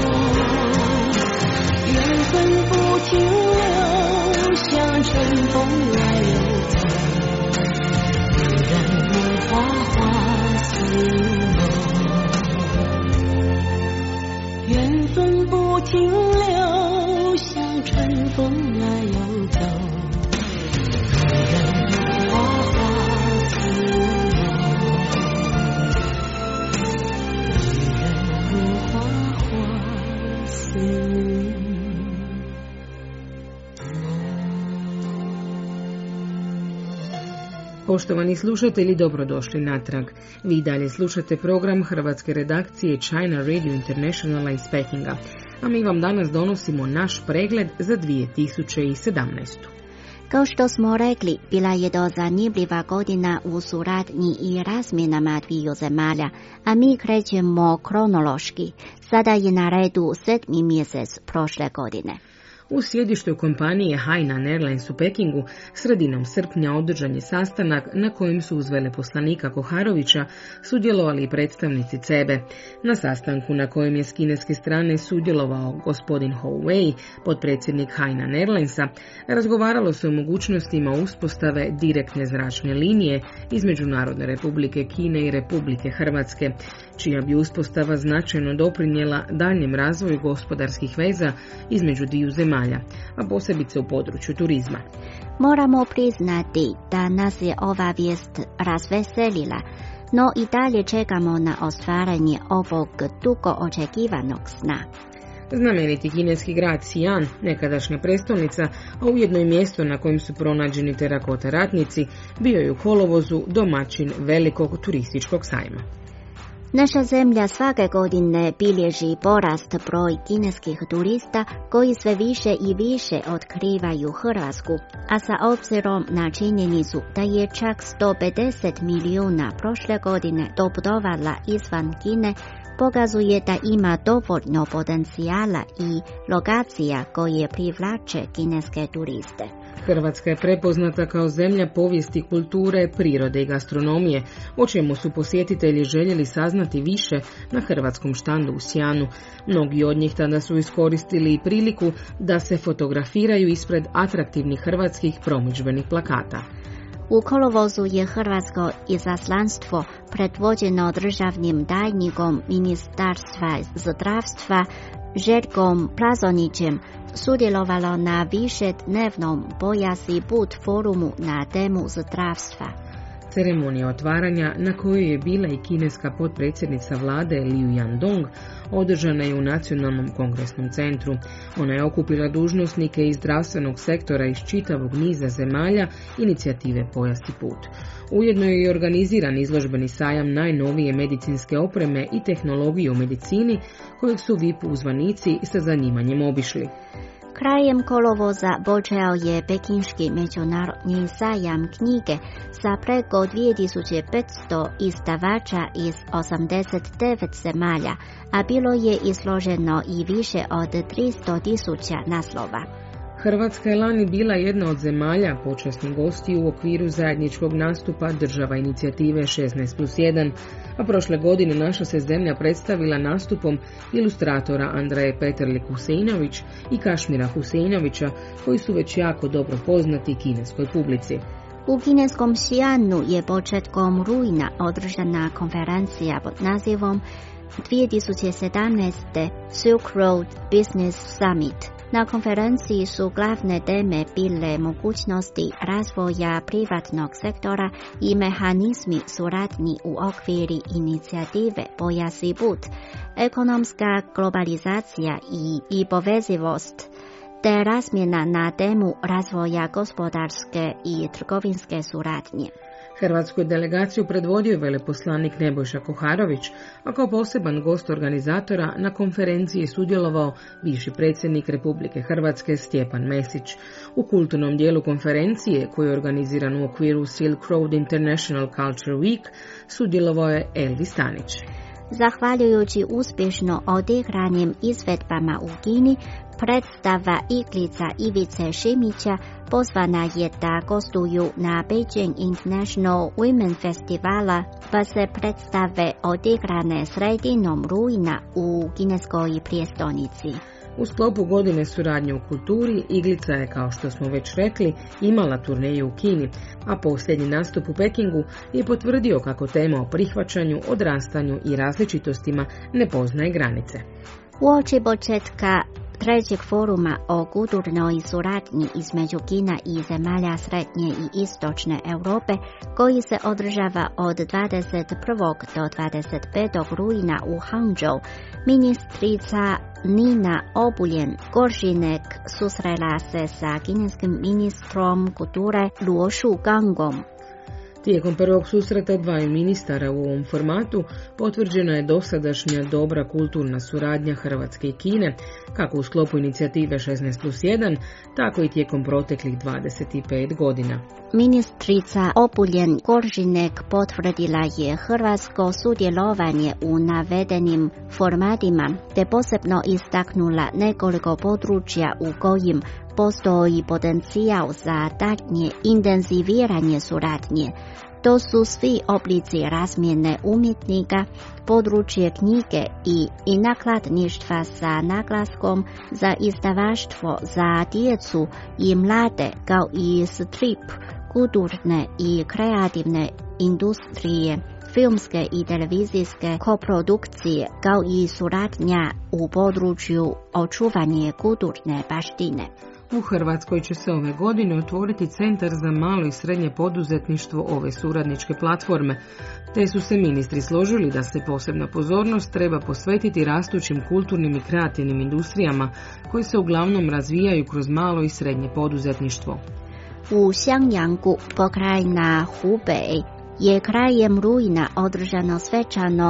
缘分不停留，像春风来又走，女人如花花似梦。缘分不停留，像春风来又走，女人如花花似梦。女人如花花似梦。
Poštovani slušatelji, dobrodošli natrag. Vi dalje slušate program hrvatske redakcije China Radio Internationala iz Pekinga, a mi vam danas donosimo naš pregled za dvije tisuće sedamnaestu.
Kao što smo rekli, bila je to zanimljiva godina u suradnji i razmjenama dviju zemalja, a mi krećemo kronološki. Sada je na redu sedmi mjesec prošle godine.
U sjedištu kompanije Hainan Airlines u Pekingu sredinom srpnja održan je sastanak na kojem su uz veleposlanika Koharovića sudjelovali i predstavnici C E B E. Na sastanku na kojem je s kineske strane sudjelovao gospodin Hou Wei, potpredsjednik Hainan Airlinesa, razgovaralo se o mogućnostima uspostave direktne zračne linije između Narodne Republike Kine i Republike Hrvatske, čija bi uspostava značajno doprinijela daljnjem razvoju gospodarskih veza između dviju zemalja, a posebice u području turizma.
Moramo priznati da nas je ova vijest razveselila, no i dalje čekamo na ostvarenje ovog dugo očekivanog sna.
Znameniti kineski grad Xi'an, nekadašnja prestolnica, a ujedno i mjesto na kojem su pronađeni terakota ratnici, bio je u kolovozu domaćin velikog turističkog sajma.
Naša zemlja svake godine bilježi porast broj kineskih turista koji sve više i više otkrivaju Hrvatsku, a sa obzirom na činjenicu da je čak sto pedeset milijuna prošle godine doputovala izvan Kine, pokazuje da ima dovoljno potencijala i lokacija koje privlače kineske turiste.
Hrvatska je prepoznata kao zemlja povijesti, kulture, prirode i gastronomije, o čemu su posjetitelji željeli saznati više na hrvatskom štandu u Sjanu. Mnogi od njih tada su iskoristili i priliku da se fotografiraju ispred atraktivnih hrvatskih promidžbenih plakata.
U kolovozu je hrvatsko izaslanstvo predvođeno državnim tajnikom Ministarstva zdravstva Željkom Plazonićem sudjelovalo na višednevnom Pojas i put forumu na temu zdravstva.
Ceremonija otvaranja, na kojoj je bila i kineska potpredsjednica vlade Liu Yandong, održana je u Nacionalnom kongresnom centru. Ona je okupila dužnosnike iz zdravstvenog sektora iz čitavog niza zemalja inicijative Pojas i put. Ujedno je i organiziran izložbeni sajam najnovije medicinske opreme i tehnologije u medicini, kojeg su V I P uzvanici sa zanimanjem obišli.
Krajem kolovoza počeo je Pekinški međunarodni sajam knjige sa preko dvije tisuće petsto izdavača iz osamdeset devet zemalja, a bilo je izloženo i više od tristo tisuća naslova.
Hrvatska je lani bila jedna od zemalja počasnih gostiju u okviru zajedničkog nastupa država inicijative šesnaest plus jedan, a prošle godine naša se zemlja predstavila nastupom ilustratora Andreje Peterlik-Huseinović i Kašmira Huseinovića, koji su već jako dobro poznati kineskoj publici.
U kineskom Xijanu je početkom rujna održana konferencija pod nazivom dvije tisuće sedamnaeste Silk Road Business Summit. Na konferenciji su glavne teme bile mogućnosti razvoja privatnog sektora i mehanizmi suradnji u okviru inicijative Pojas i put, ekonomska globalizacija i, i povezivost, te razmjena na temu razvoja gospodarske i trgovinske suradnje.
Hrvatsku delegaciju predvodio je veleposlanik Nebojša Koharović, a kao poseban gost organizatora na konferenciji je sudjelovao bivši predsjednik Republike Hrvatske Stjepan Mesić. U kulturnom dijelu konferencije, koji je organiziran u okviru Silk Road International Culture Week, sudjelovao je Elvis Stanić.
Zahvaljujući uspješno odigranim izvedbama u Kini, predstava Iglica Ivice Šimića pozvana je da gostuju na Beijing International Women Festivala, pa se predstave odigrane sredinom rujna u kineskoj prijestolnici.
U sklopu godine suradnje u kulturi, Iglica je, kao što smo već rekli, imala turneju u Kini, a posljednji nastup u Pekingu je potvrdio kako tema o prihvaćanju, odrastanju i različitostima ne poznaje granice.
Uoči početka trećeg foruma o kulturnoj suradnji između Kina i zemalja srednje i istočne Europe, koji se održava od dvadeset prvog do dvadeset petog rujna u Hangzhou, ministrica Nina Obuljen Koržinek susrela se sa kineskim ministrom kulture Luo Shugangom.
Tijekom prvog susreta dvaju ministara u ovom formatu potvrđena je dosadašnja dobra kulturna suradnja Hrvatske i Kine, kako u sklopu inicijative šesnaest plus jedan, tako i tijekom proteklih dvadeset pet godina.
Ministrica Obuljen Koržinek potvrdila je hrvatsko sudjelovanje u navedenim formatima, te posebno istaknula nekoliko područja u kojim postoji potencijal za daljnje intenziviranje suradnje. To su svi oblici razmjene umjetnika, područje knjige i, i nakladništva sa naglaskom za izdavaštvo za djecu i mlade, kao i strip, kulturne i kreativne industrije, filmske i televizijske koprodukcije, kao i suradnja u području očuvanje kulturne baštine.
U Hrvatskoj će se ove godine otvoriti Centar za malo i srednje poduzetništvo ove suradničke platforme, te su se ministri složili da se posebna pozornost treba posvetiti rastućim kulturnim i kreativnim industrijama koji se uglavnom razvijaju kroz malo i srednje poduzetništvo.
U Xiangyangu, pokrajina Hubei, je krajem rujna održano svečano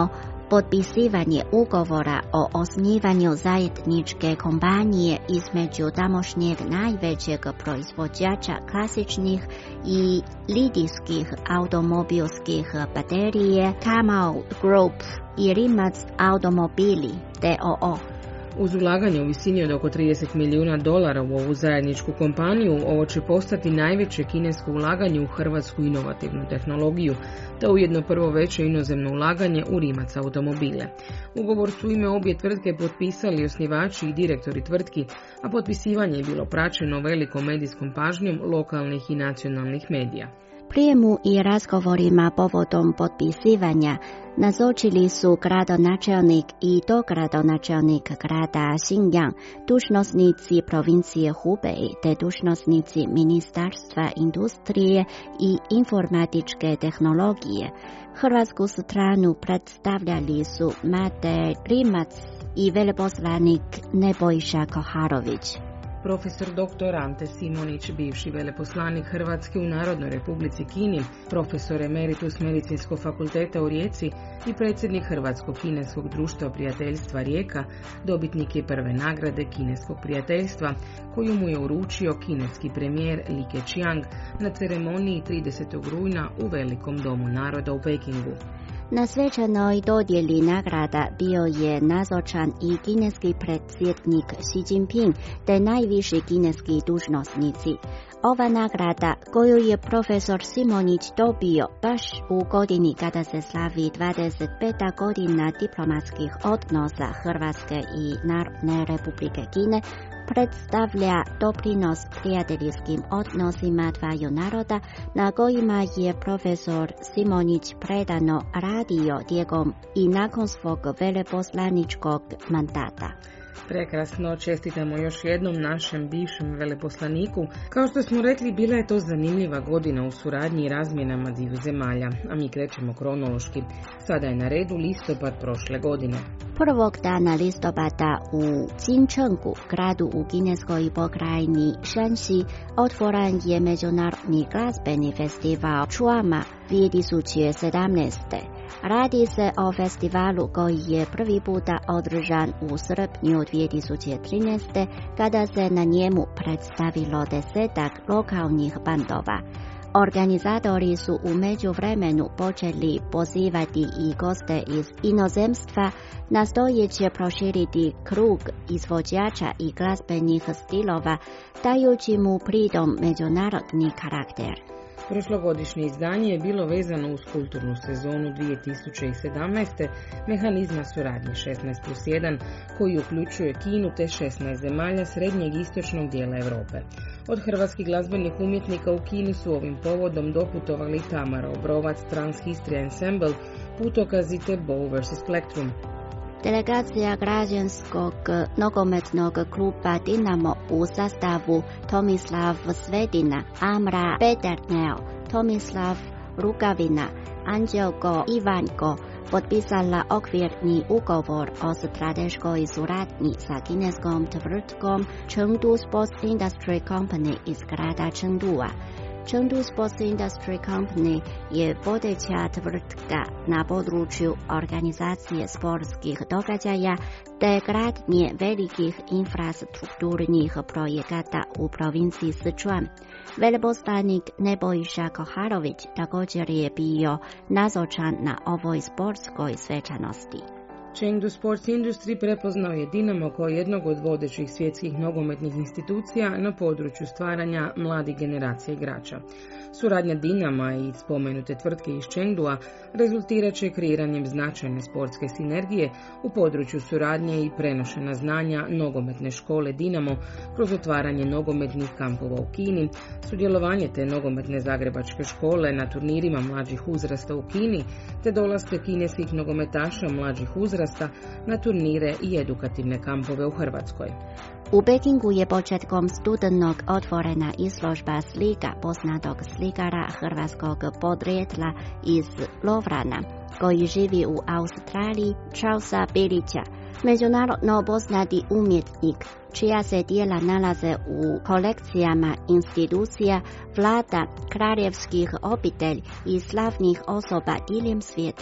potpisivanje ugovora o osnivanju zajedničke kompanije između tamošnjeg najvećeg proizvođača klasičnih i litijskih automobilskih baterije Kamau Group i Rimac Automobili d o o.
Uz ulaganje u visini od oko trideset milijuna dolara u ovu zajedničku kompaniju, ovo će postati najveće kinesko ulaganje u hrvatsku inovativnu tehnologiju, te ujedno prvo veće inozemno ulaganje u Rimac automobile. Ugovor su ime obje tvrtke potpisali osnivači i direktori tvrtki, a potpisivanje je bilo praćeno velikom medijskom pažnjom lokalnih i nacionalnih medija.
Prijemu i razgovorima povodom potpisivanja nazočili su gradonačelnik i dogradonačelnik grada Xinjiang, dužnosnici provincije Hubei te dužnosnici Ministarstva industrije i informatičke tehnologije. Hrvatsku stranu predstavljali su Mate Rimac i veleposlanik Nebojša Koharović.
Profesor doktor Ante Simonić, bivši veleposlanik Hrvatske u Narodnoj Republici Kini, profesor emeritus Medicinskog fakulteta u Rijeci i predsjednik Hrvatsko-kineskog društva prijateljstva Rijeka, dobitnik je prve nagrade kineskog prijateljstva koju mu je uručio kineski premijer Li Keqiang na ceremoniji tridesetog rujna u Velikom domu naroda u Pekingu.
Na svečanoj dodjeli nagrada bio je nazočan i kineski predsjednik Xi Jinping te najviši kineski dužnosnici. Ova nagrada koju je profesor Simonić dobio baš u godini kada se slavi dvadeset peta godina diplomatskih odnosa Hrvatske i Narodne Republike Kine, predstavlja doprinos prijateljskim odnosima dvaju naroda na kojima je profesor Simonić predano radio tijekom i nakon svog veleposlaničkog mandata.
Prekrasno, čestitamo još jednom našem bivšem veleposlaniku. Kao što smo rekli, bila je to zanimljiva godina u suradnji i razmjenama dviju zemalja, a mi krećemo kronološki. Sada je na redu listopad prošle godine.
Prvog dana listopada u Jinchenggu, gradu u kineskoj pokrajini Shanxi, otvoren je međunarodni glazbeni festival Chuama dvije tisuće sedamnaeste. Radi se o festivalu koji je prvi puta održan u srpnju dvije tisuće trinaeste. kada se na njemu predstavilo desetak lokalnih bandova. Organizatori su u međuvremenu počeli pozivati i goste iz inozemstva, nastojeći proširiti krug izvođača i glazbenih stilova, dajući mu pritom međunarodni karakter.
Prošlogodišnje izdanje je bilo vezano uz kulturnu sezonu dvije tisuće sedamnaeste. mehanizma suradnje šesnaest plus jedan koji uključuje Kinu te šesnaest zemalja srednjeg i istočnog dijela Europe. Od hrvatskih glazbenih umjetnika u Kini su ovim povodom doputovali Tamara Obrovac, Trans History Ensemble, putokazi te Bow versus Plectrum.
Delegacija građanskog nogometnog kluba Dinamo u sastavu Tomislav Svedina, Amra Pederneo, Tomislav Rukavina, Anđelko Ivanko potpisala okvirni ugovor o strateškoj suradnji sa kineskom tvrtkom Chengdu Sports Industry Company iz grada Chengdua. Chengdu Sports Industry Company je vodeća tvrtka na području organizacije sportskih događaja te gradnje velikih infrastrukturnih projekata u provinciji Sichuan. Veleposlanik Nebojša Koharović također je bio nazočan na ovoj sportskoj svečanosti.
Chengdu Sports Industry prepoznao je Dinamo kao jednog od vodećih svjetskih nogometnih institucija na području stvaranja mladih generacija igrača. Suradnja Dinama i spomenute tvrtke iz Chengdua rezultirat će kreiranjem značajne sportske sinergije u području suradnje i prenošenja znanja nogometne škole Dinamo kroz otvaranje nogometnih kampova u Kini, sudjelovanje te nogometne zagrebačke škole na turnirima mlađih uzrasta u Kini, te dolaske kineskih nogometaša mlađih uzrasta na turnire i edukativne kampove u Hrvatskoj.
U Pekingu je početkom studenog otvorena izložba slika poznatog slikara hrvatskog podrijetla iz Lovrana, koji živi u Australiji, Charlesa Bilića. Međunarodno poznati umjetnik, čija se djela nalaze u kolekcijama institucija, vlada, kraljevskih obitelji i slavnih osoba diljem svijeta,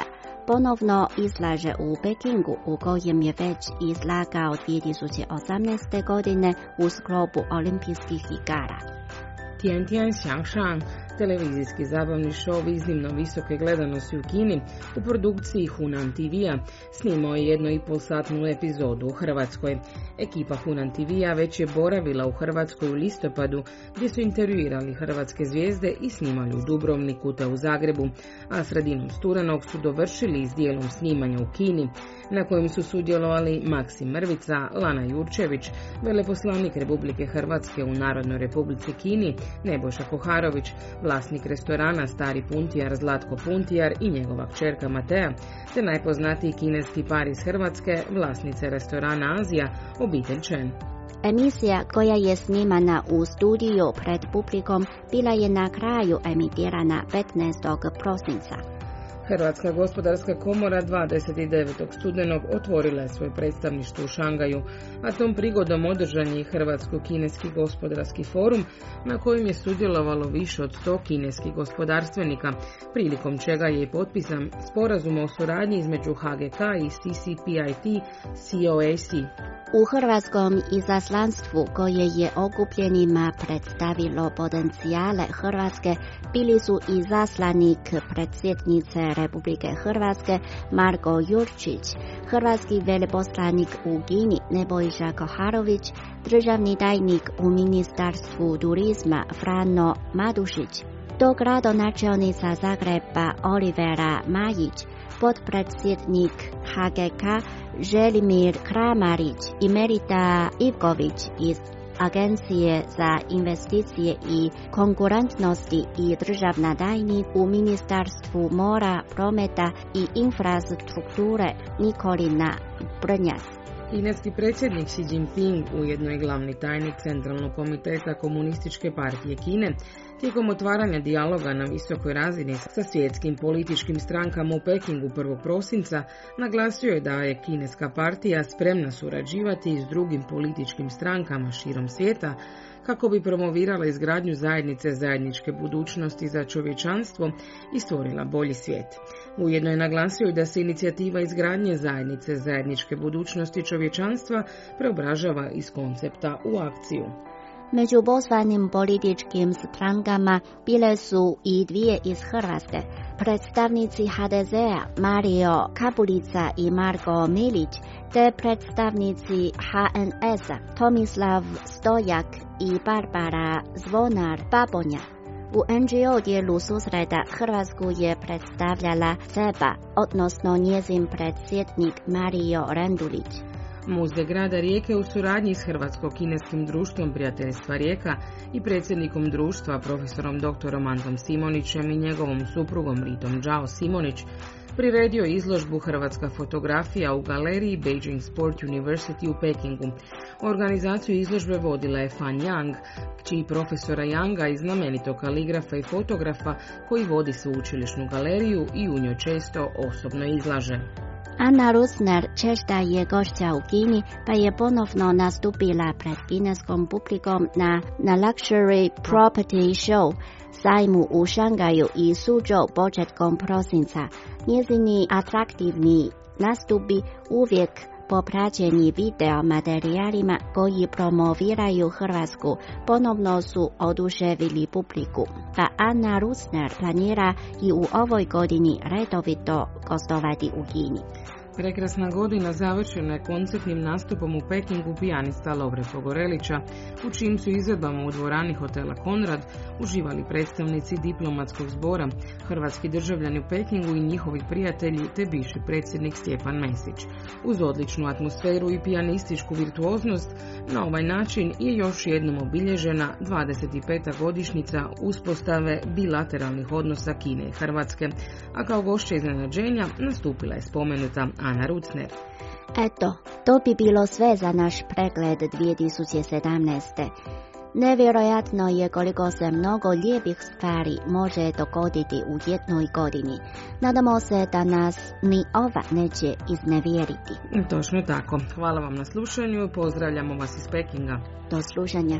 ponovno izlaže u Pekingu, u kojem je već izlagao dvije tisuće osamnaeste. godine u sklopu olimpijskih igara.
Tian Tian Xiangshan, televizijski zabavni šov iznimno visoke gledanosti u Kini, u produkciji Hunan T V-a snimao je jedno i pol satnu epizodu u Hrvatskoj. Ekipa Hunan T V-a već je boravila u Hrvatskoj u listopadu, gdje su intervjuirali hrvatske zvijezde i snimali u Dubrovniku te u Zagrebu, a sredinom studenog su dovršili s dijelom snimanja u Kini, na kojem su sudjelovali Maksim Mrvica, Lana Jurčević, veleposlanik Republike Hrvatske u Narodnoj Republici Kini, Nebojša Koharović, vlasnik restorana Stari Puntijar Zlatko Puntijar i njegova kćerka Matea, te najpoznatiji kineski par iz Hrvatske, vlasnice restorana Azija, obitelj Chen.
Emisija koja je snimana u studiju pred publikom bila je na kraju emitirana petnaestog prosinca.
Hrvatska gospodarska komora dvadeset devetog studenog otvorila je svoje predstavništvo u Šangaju, a tom prigodom održan je Hrvatsko-kineski gospodarski forum na kojem je sudjelovalo više od sto kineskih gospodarstvenika, prilikom čega je i potpisan sporazum o suradnji između H G K i C C P I T C O A C.
U hrvatskom izaslanstvu koje je okupljenima predstavilo potencijale Hrvatske bili su izaslanik predsjednice Republike Hrvatske Marko Jurčić, hrvatski veleposlanik u Kini Nebojša Koharović, državni tajnik u Ministarstvu turizma Frano Madušić, dogradonačelnica Zagreba Olivera Majić, potpredsjednik H G K Želimir Kramarić i Merita Ivković iz Agencije za investicije i konkurentnosti i državna tajnik u Ministarstvu mora, prometa i infrastrukture Nikolina Brnjac.
Kineski predsjednik Xi Jinping, ujedno i glavni tajnik Centralnog komiteta Komunističke partije Kine, tijekom otvaranja dijaloga na visokoj razini sa svjetskim političkim strankama u Pekingu prvog prosinca, naglasio je da je kineska partija spremna surađivati s drugim političkim strankama širom svijeta kako bi promovirala izgradnju zajednice zajedničke budućnosti za čovječanstvo i stvorila bolji svijet. Ujedno je naglasio da se inicijativa izgradnje zajednice zajedničke budućnosti čovječanstva preobražava iz koncepta u akciju.
Među pozvanim političkim strankama bile su i dvije iz Hrvatske. Predstavnici H D Z-a Mario Kapulica i Marko Milić, te predstavnici H N S-a Tomislav Stojak i Barbara Zvonar Babonja. U N G O dijelu susreta Hrvatsku je predstavljala seba, odnosno njezin predsjednik Mario Rendulić.
Muzej grada Rijeke u suradnji s Hrvatsko-kineskim društvom prijateljstva Rijeka i predsjednikom društva profesorom doktorom Antom Simonićem i njegovom suprugom Ritom Đao Simonić priredio izložbu Hrvatska fotografija u galeriji Beijing Sport University u Pekingu. Organizaciju izložbe vodila je Fan Yang, kći profesora Yanga i znamenitog kaligrafa i fotografa koji vodi sveučilišnu galeriju i u njoj često osobno izlaže.
Anna Rusner češta je gošća u Kini, pa je ponovno nastupila pred kineskom publikom na, na Luxury Property Show sajmu u Šangaju i Suzhou početkom prosinca. Njezini atraktivni nastupi uvijek popraćeni video materijalima koji promoviraju Hrvatsku ponovno su oduševili publiku, pa Anna Rusner planira i u ovoj godini redovito gostovati u Kini.
Prekrasna godina završena je koncertnim nastupom u Pekingu pijanista Lovre Pogorelića, u čijim su izvedbama u dvorani hotela Konrad uživali predstavnici diplomatskog zbora, hrvatski državljani u Pekingu i njihovi prijatelji te bivši predsjednik Stjepan Mesić. Uz odličnu atmosferu i pijanističku virtuoznost, na ovaj način je još jednom obilježena dvadeset peta godišnjica uspostave bilateralnih odnosa Kine i Hrvatske, a kao gošća iznenađenja nastupila je spomenuta Ana Rucner.
Eto, to bi bilo sve za naš pregled dvije tisuće sedamnaeste. Nevjerojatno je koliko se mnogo lijepih stvari može dogoditi u jednoj godini. Nadamo se da nas ni ova neće iznevjeriti.
Točno tako. Hvala vam na slušanju i pozdravljamo vas iz Pekinga.
Do slušanja.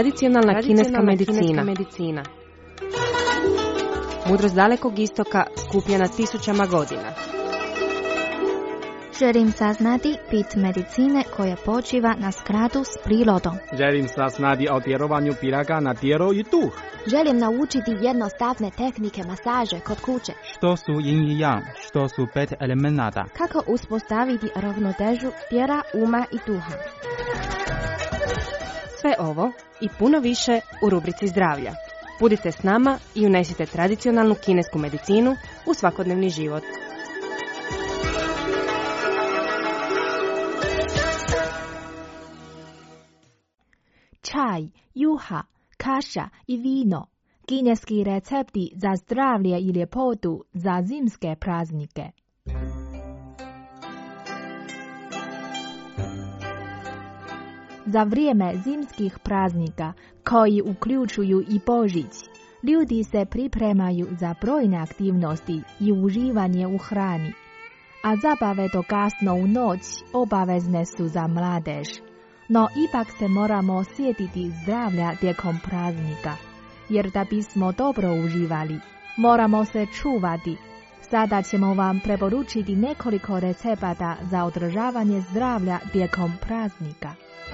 Tradicionalna, Tradicionalna kineska, medicina. kineska medicina. Mudrost dalekog istoka skupljena tisućama godina.
Želim saznati bit medicine koja počiva na skladu s prirodom.
Želim saznati o djelovanju piraga na tijelo i duh.
Želim naučiti jednostavne tehnike masaže kod kuće.
Što su yin i yang, što su pet elemenata.
Kako uspostaviti ravnotežu tijela, uma i duha.
Sve ovo i puno više u rubrici zdravlja. Budite s nama i unesite tradicionalnu kinesku medicinu u svakodnevni život.
Čaj, juha, kaša i vino. Kineski recepti za zdravlje i ljepotu za zimske praznike. Za vrijeme zimskih praznika, koji uključuju i Božić, ljudi se pripremaju za brojne aktivnosti i uživanje u hrani, a zabave do kasno u noć obavezne su za mladež. No ipak se moramo sjetiti zdravlja tijekom praznika, jer da bismo dobro uživali, moramo se čuvati. Sada ćemo vam preporučiti nekoliko recepata za održavanje zdravlja tijekom praznika.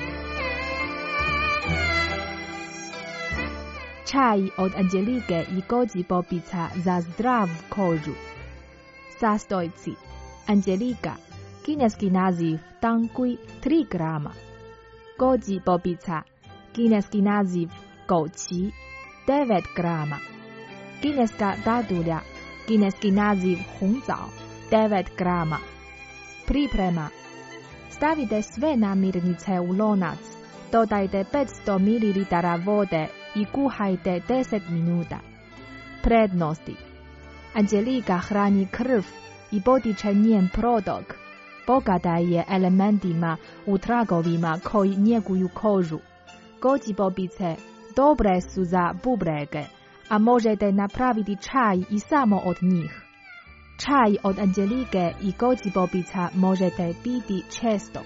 Čaj od Anđelike i goji bobica za zdrav kožu. Sastojci: Anđelika, kineski naziv tangui, tri grama. Goji bobica, kineski naziv goqi, devet grama. Kineska dadulja, kineski naziv hongzao, devet grama. Priprema: stavite sve namirnice u lonac, dodajte petsto mililitara vode i kuhajte deset minuta. Prednosti: Anđelika hrani krv i potiče njen protok. Bogata je elementima u tragovima koji njeguju kožu. Goji bobice dobre su za bubrege, a možete napraviti čaj i samo od njih. Čaj od Anđelike i goji bobica možete piti često.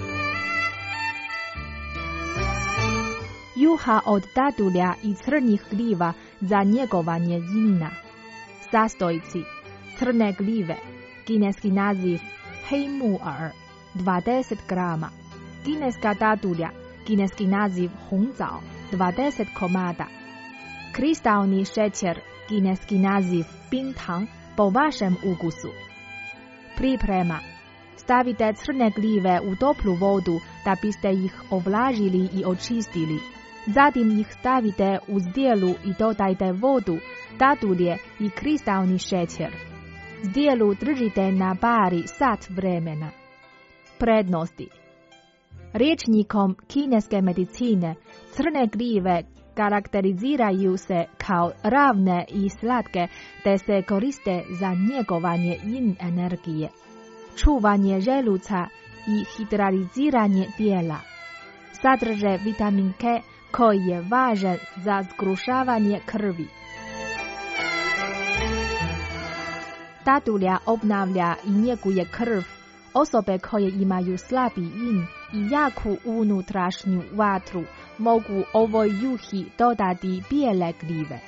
Juha od dadulja i crnih gljiva za njegovanje ina. Sastojci: crne gljive, kineski naziv hei mu er, dvadeset grama. Kineska dadulja, kineski naziv hongzao, dvadeset komada. Kristalni šećer, kineski naziv bintang, po vašem ukusu. Priprema: stavite crne gljive u toplu vodu da biste ih ovlažili i očistili. Zatim ih stavite u zdjelu i dodajte vodu, dadulje i kristalni šećer. Zdjelu držite na bari sat vremena. Prednosti: rječnikom kineske medicine crne gljive karakteriziraju se kao ravne i slatke, te se koriste za njegovanje yin energije, čuvanje želuca i hidratiziranje tijela. Sadrže vitamin K koji je važan za zgrušavanje krvi. Dadulja obnavlja i njeguje krv. Osobe koje imaju slabi yin i jaku unutrašnju vatru mogu ovoj juhi dodati bijele gljive.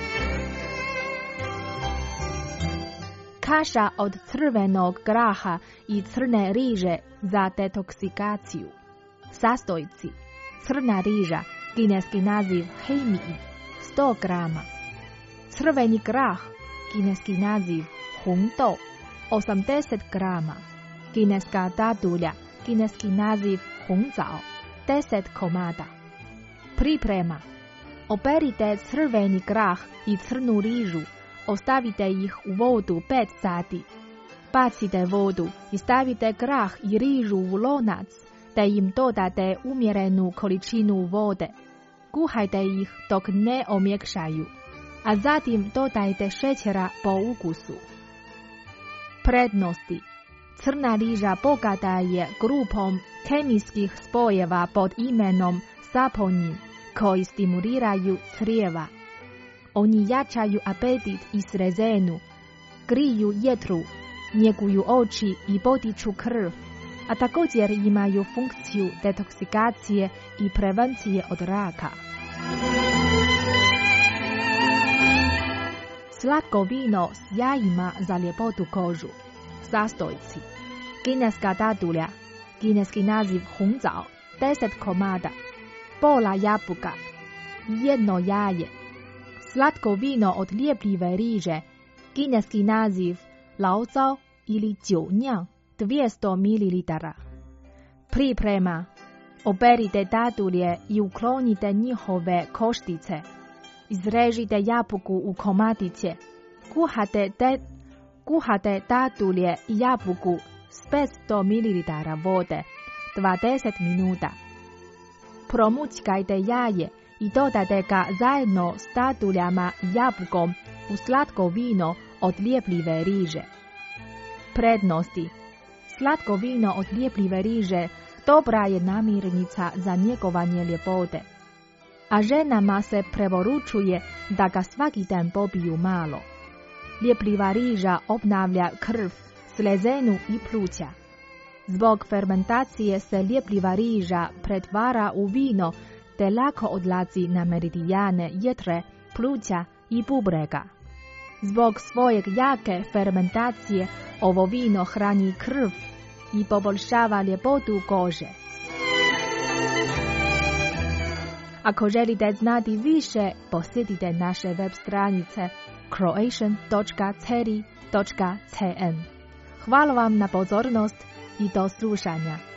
Kaša od crvenog graha i crne riže za detoksikaciju. Sastojci: crna riža, kineski naziv hei mi, sto grama. Crveni grah, kineski naziv hongdou, osamdeset grama. Kineska dadulja, kineski naziv hongzao, deset komada. Priprema: operite crveni grah i crnu rižu, ostavite ih u vodu pet sati. Bacite vodu i stavite grah i rižu u lonac, te im dodate umjerenu količinu vode. Kuhajte ih dok ne omjekšaju, a zatim dodajte šećera po ukusu. Prednosti: crna riža bogata je grupom kemijskih spojeva pod imenom saponin, koji stimuliraju crijeva. Oni jačaju apetit i srezenu, griju jetru, njeguju oči i potiču krv, a također imaju funkciju detoksikacije i prevencije od raka. Slatko vino s jajima za ljepotu kožu. Sastojci. Kineska dadulja. Kineski naziv Hongzao. deset komada. Pola jabuka. Jedno jaje. Slatko vino od ljepljive riže. Kineski naziv Laozao ili Jiunjang. dvjesto mililitara. Priprema. Oberite dadulje i uklonite njihove koštice. Izrežite jabuku u komadiće. Kuhate, de, kuhate dadulje i jabuku s petsto mililitara vode dvadeset minuta. Promućkajte jaje i dodajte ga zajedno s daduljama i jabukom u slatko vino od ljepljive riže. Prednosti. Slatko vino od ljepljive riže dobra je namirnica za njegovanje ljepote, a ženama se preporučuje da ga svaki dan popiju malo. Ljepljiva riža obnavlja krv, slezenu i pluća. Zbog fermentacije se ljepljiva riža pretvara u vino te lako odlazi na meridijane jetre, pluća i bubrega. Zbog svoje jake fermentacije ovo vino hrani krv i poboljšava ljepotu kože. Ako želite znati više, posjetite naše web stranice croatian dot ceri dot cn. Hvala vam na pozornost i do slušanja.